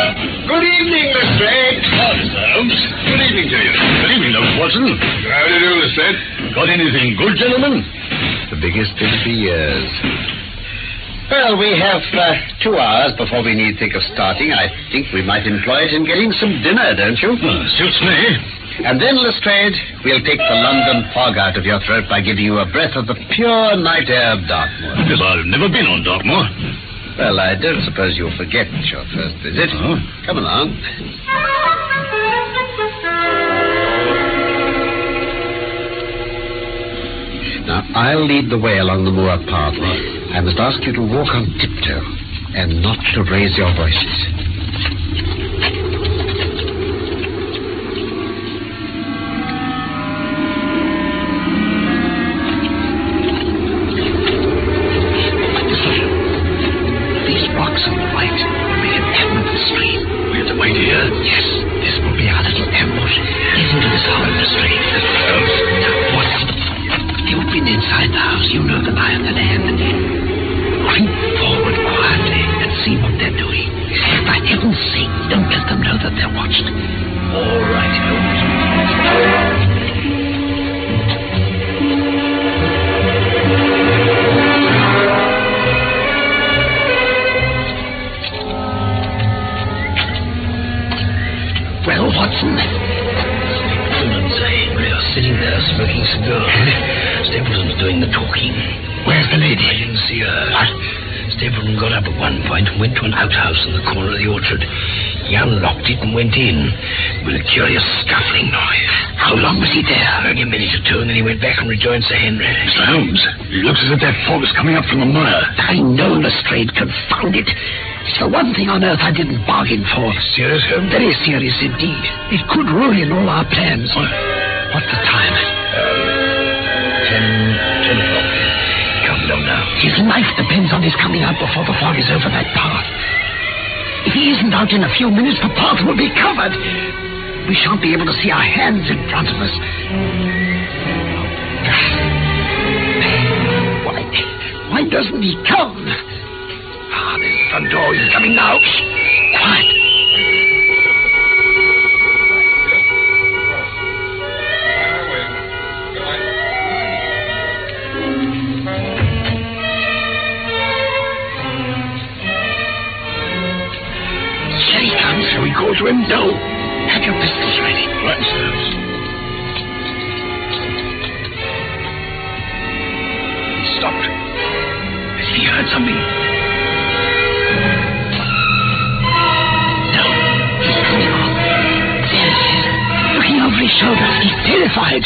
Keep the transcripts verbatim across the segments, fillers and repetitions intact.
Good evening, Lestrade. Oh, Mister Holmes. Good evening to you. Good evening, Doctor Watson. How do you do, Lestrade? Got anything good, gentlemen? The biggest in for years. Well, we have uh, two hours before we need think of starting. I think we might employ it in getting some dinner, don't you? Uh, suits me. And then, Lestrade, we'll take the London fog out of your throat by giving you a breath of the pure night air of Dartmoor. Yes, I've never been on Dartmoor. Well, I don't suppose you'll forget your first visit. Oh. Come along. Now, I'll lead the way along the moor path. I must ask you to walk on tiptoe and not to raise your voices. These rocks on the right will be an end of the stream. We have to wait here? Yes, this will be our little ambush. Get into this hole in the stream. Now, Watson, you've been inside the house. You know the lie of the land. Creep forward quietly and see what they're doing. For heaven's sake, don't let them know that they're watched. All right, Holmes. Well, Watson? Stapleton and Sir Henry are sitting there smoking cigars. Stapleton's doing the talking. Where's the lady? I didn't see her. What? Stapleton got up at one point and went to an outhouse in the corner of the orchard. He unlocked it and went in with a curious scuffling noise. How long was he there? Only a minute or two, and then he went back and rejoined Sir Henry. Mister Holmes, it looks as if that fog is coming up from the mire. I know, Lestrade, confound it. It's the one thing on earth I didn't bargain for. Serious, Holmes? Very serious indeed. It could ruin all our plans. What? What's the time? Ten, ten o'clock. Come down now. His life depends on his coming out before the fog is over that path. If he isn't out in a few minutes, the path will be covered. We shan't be able to see our hands in front of us. Why, why doesn't he come? Ah, there's the front door. He's coming now. Shh. Quiet. Here he comes. Shall we go to him? No. Have your pistols ready. Right, Mister Holmes. He stopped. Has he heard something? No. He's coming on. There he is. Looking over his shoulder. He's terrified.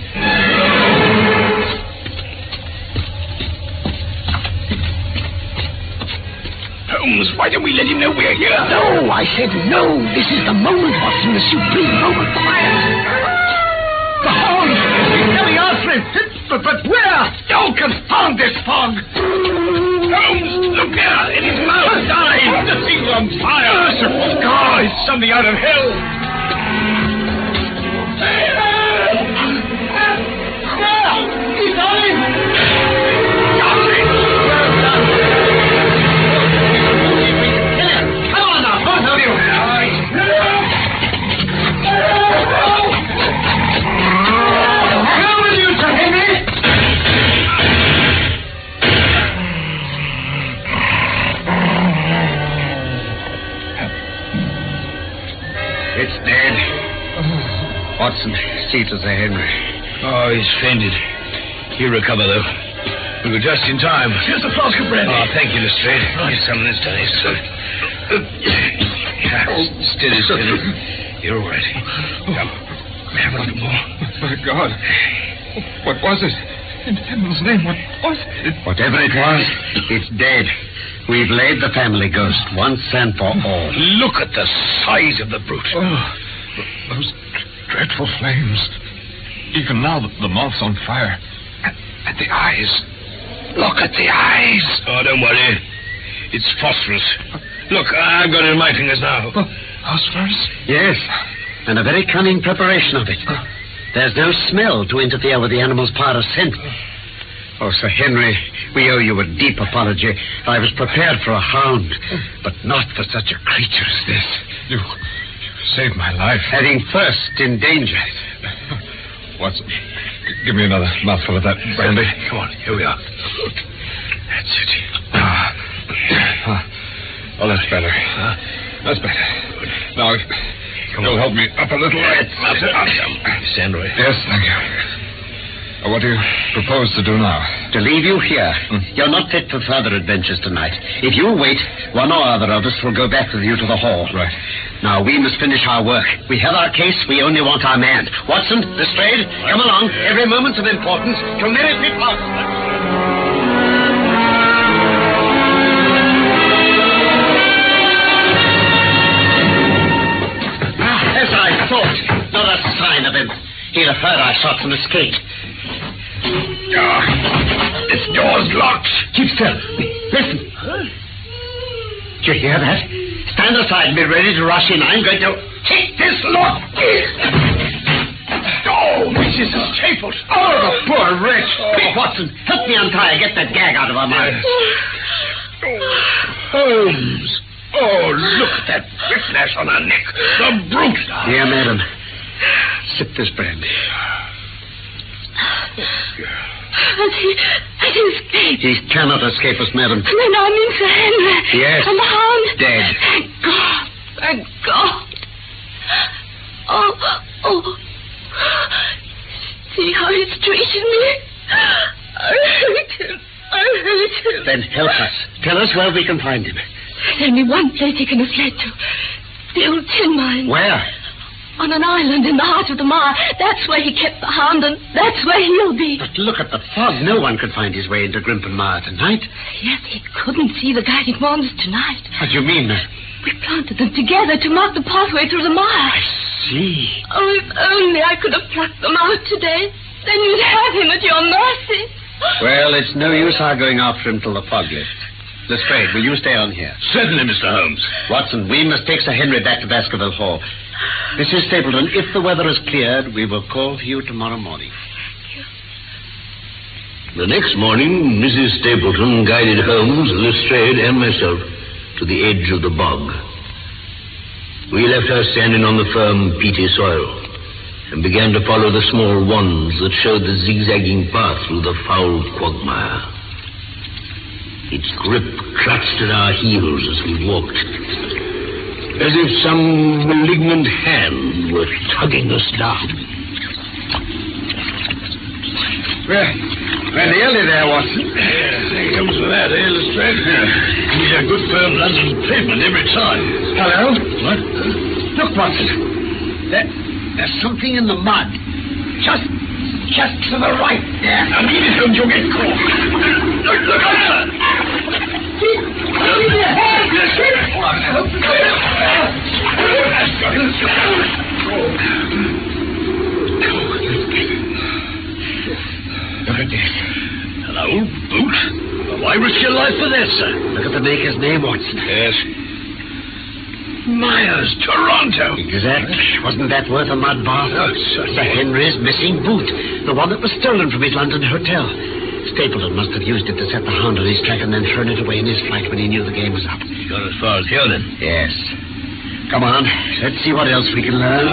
Holmes, why don't we let him know we're here? No, I said no. This is the moment, Watson, the supreme moment. Quiet. The horn. He's coming after him. But, but where? Oh, confound this fog. Holmes, look there. In his mouth. Dive. The thing's on fire. Merciful God, it's something out of hell. He's on him. It's dead. Watson, see to Sir Henry. Oh, he's fainted. He'll recover, though. We were just in time. Here's a flask of brandy. Oh, thank you, Lestrade. Here's some of this, Dennis. Steady, steady. You're all right. Come. Have a little more. My God. What was it? In heaven's name, what was it? Whatever it was, it's dead. We've laid the family ghost once and for all. Look at the size of the brute. Oh, those dreadful flames. Even now, the, the mouth's on fire. And, and the eyes. Look at the eyes. Oh, don't worry. It's phosphorus. Look, I've got it in my fingers now. Oh, phosphorus? Yes, and a very cunning preparation of it. There's no smell to interfere with the animal's power of scent. Oh, Sir Henry, we owe you a deep apology. I was prepared for a hound, but not for such a creature as this. You, you saved my life. Heading first in danger. Watson, g- give me another mouthful of that brandy. Come on, here we are. That's it. Ah. Ah. Oh, that's better. Huh? That's better. Now, if Come you'll on. help me up a little. Stand right. Yes, thank you. Uh, What do you propose to do now? To leave you here. You're not fit for further adventures tonight. If you wait, one or other of us will go back with you to the hall. Right. Now, we must finish our work. We have our case. We only want our man. Watson, Lestrade, come along. Every moment's of importance. To Merrifit House. As I thought, not a sign of him. He'd have heard our shots and escaped. Ah, this door's locked. Keep still. Listen. Huh? Did you hear that? Stand aside and be ready to rush in. I'm going to take this lock. Oh, Missus Staples. Oh, the poor wretch. Quick, Watson, help me untie her. Get that gag out of her mouth. Holmes. Oh, look at that whiplash on her neck. The brute. Dear madam, sip this brandy. Has he, has he escaped? He cannot escape us, madam. Then I'm in Sir Henry. Yes. And the hound. Dead. Thank God. Thank God. Oh, oh. See how he's treating me? I hurt him. I hurt him. Then help us. Tell us where we can find him. There's only one place he can have fled to. The old tin mine. Where? On an island in the heart of the mire. That's where he kept the hound, and that's where he'll be. But look at the fog. No one could find his way into Grimpen Mire tonight. Yes, he couldn't see the guiding wands tonight. What do you mean? We planted them together to mark the pathway through the mire. I see. Oh, if only I could have plucked them out today. Then you'd have him at your mercy. Well, it's no use our going after him till the fog lifts. Lestrade, will you stay on here? Certainly, Mister Holmes. Watson, we must take Sir Henry back to Baskerville Hall. Missus Stapleton, if the weather is cleared, we will call for you tomorrow morning. The next morning, Missus Stapleton guided Holmes, Lestrade, and myself to the edge of the bog. We left her standing on the firm, peaty soil and began to follow the small wands that showed the zigzagging path through the foul quagmire. Its grip clutched at our heels as we walked, as if some malignant hand were tugging us down. Well, well, nearly there, Watson. It comes for that, eh, Lestrade? Need a good firm London pavement every time. Hello? What? Look, Watson. There, there's something in the mud. Just, just to the right there. Now, leave it, Holmes, you'll get caught. Look, look out! Look at this. Hello, boot. Why risk your life for this, sir? Look at the maker's name, Watson. Yes. Myers, Toronto. Exactly. Wasn't that worth a mud bath? Oh, certainly. Sir Henry's missing boot. The one that was stolen from his London hotel. Stapleton must have used it to set the hound on his track and then thrown it away in his flight when he knew the game was up. You got as far as here, then? Yes. Come on. Let's see what else we can learn.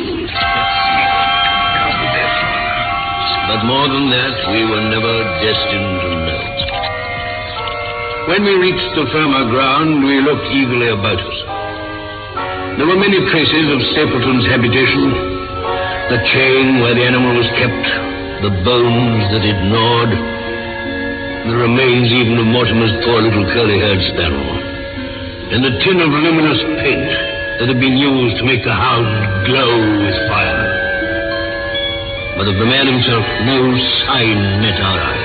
But more than that, we were never destined to know. When we reached the firmer ground, we looked eagerly about us. There were many traces of Stapleton's habitation, the chain where the animal was kept, the bones that it gnawed, the remains even of Mortimer's poor little curly-haired spaniel, and the tin of luminous paint that had been used to make the hound glow with fire. But of the man himself, no sign met our eye.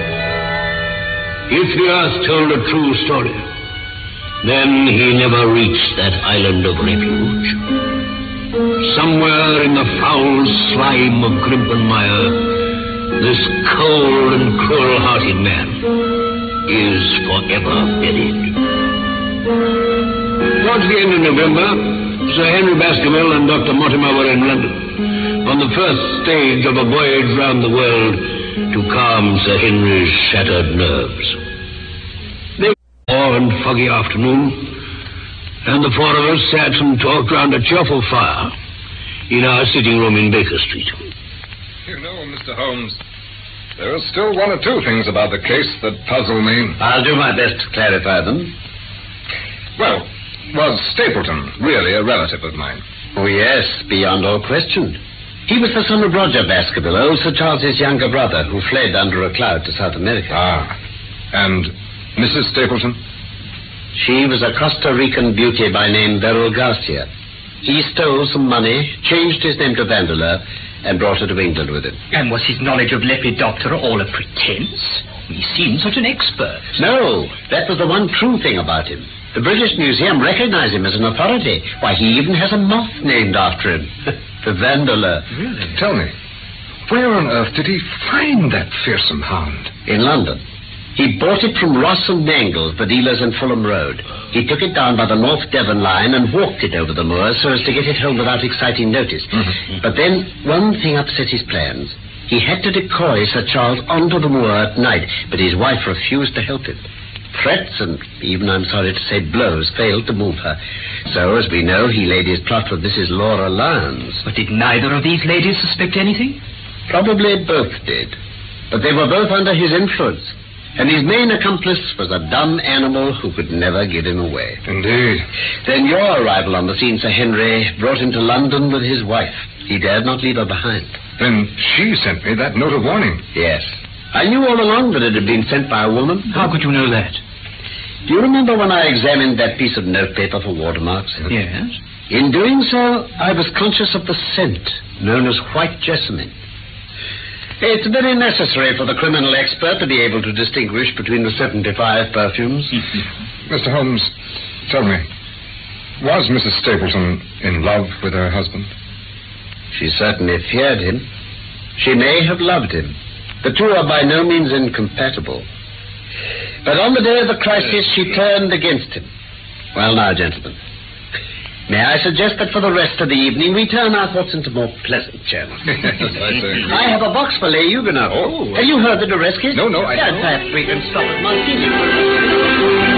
If the earth told a true story, then he never reached that island of refuge. Somewhere in the foul slime of Grimpen Mire, this cold and cruel-hearted man is forever buried. Towards the end of November, Sir Henry Baskerville and Doctor Mortimer were in London on the first stage of a voyage round the world to calm Sir Henry's shattered nerves. They were a warm and foggy afternoon, And the four of us sat and talked round a cheerful fire in our sitting room in Baker Street. You know, Mister Holmes, there are still one or two things about the case that puzzle me. I'll do my best to clarify them. Well, was Stapleton really a relative of mine? Oh, yes, beyond all question. He was the son of Roger Baskerville, old Sir Charles's younger brother, who fled under a cloud to South America. Ah. And Missus Stapleton? She was a Costa Rican beauty by name Beryl Garcia. He stole some money, changed his name to Vandeleur, and brought her to England with him. And was his knowledge of Lepidoptera all a pretense? He seemed such an expert. No, that was the one true thing about him. The British Museum recognized him as an authority. Why, he even has a moth named after him. The Vandeleur. Really? Tell me, where on earth did he find that fearsome hound? In London. He bought it from Ross and Mangles, the dealers in Fulham Road. He took it down by the North Devon line and walked it over the moors so as to get it home without exciting notice. Mm-hmm. But then one thing upset his plans. He had to decoy Sir Charles onto the moor at night, but his wife refused to help him. Threats and even, I'm sorry to say, blows failed to move her. So, as we know, he laid his plot with Missus Laura Lyons. But did neither of these ladies suspect anything? Probably both did. But they were both under his influence. And his main accomplice was a dumb animal who could never give him away. Indeed. Then your arrival on the scene, Sir Henry, brought him to London with his wife. He dared not leave her behind. Then she sent me that note of warning. Yes. I knew all along that it had been sent by a woman. How could you know that? Do you remember when I examined that piece of notepaper for watermarks? Yes. In doing so, I was conscious of the scent, known as white jessamine. It's very necessary for the criminal expert to be able to distinguish between the seventy-five perfumes. Mister Holmes, tell me, was Missus Stapleton in love with her husband? She certainly feared him. She may have loved him. The two are by no means incompatible. But on the day of the crisis, she turned against him. Well, now, gentlemen, may I suggest that for the rest of the evening we turn our thoughts into more pleasant channels? Yes, I say. I have a box for Les Huguenots. Oh. Have you heard the duress case? No, no, I yeah, don't. Perhaps we can stop at Martini.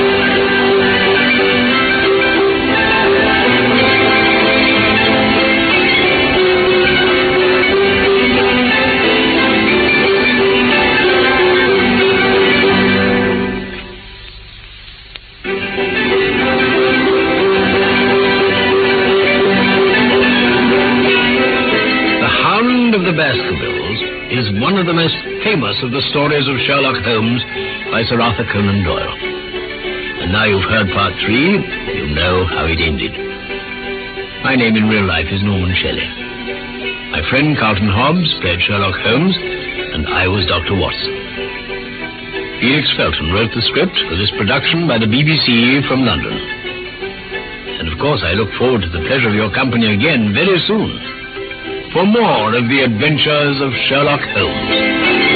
Baskervilles is one of the most famous of the stories of Sherlock Holmes by Sir Arthur Conan Doyle. And now you've heard part three, you know how it ended. My name in real life is Norman Shelley. My friend Carlton Hobbs played Sherlock Holmes, and I was Doctor Watson. Felix Felton wrote the script for this production by the B B C from London. And of course I look forward to the pleasure of your company again very soon for more of the adventures of Sherlock Holmes.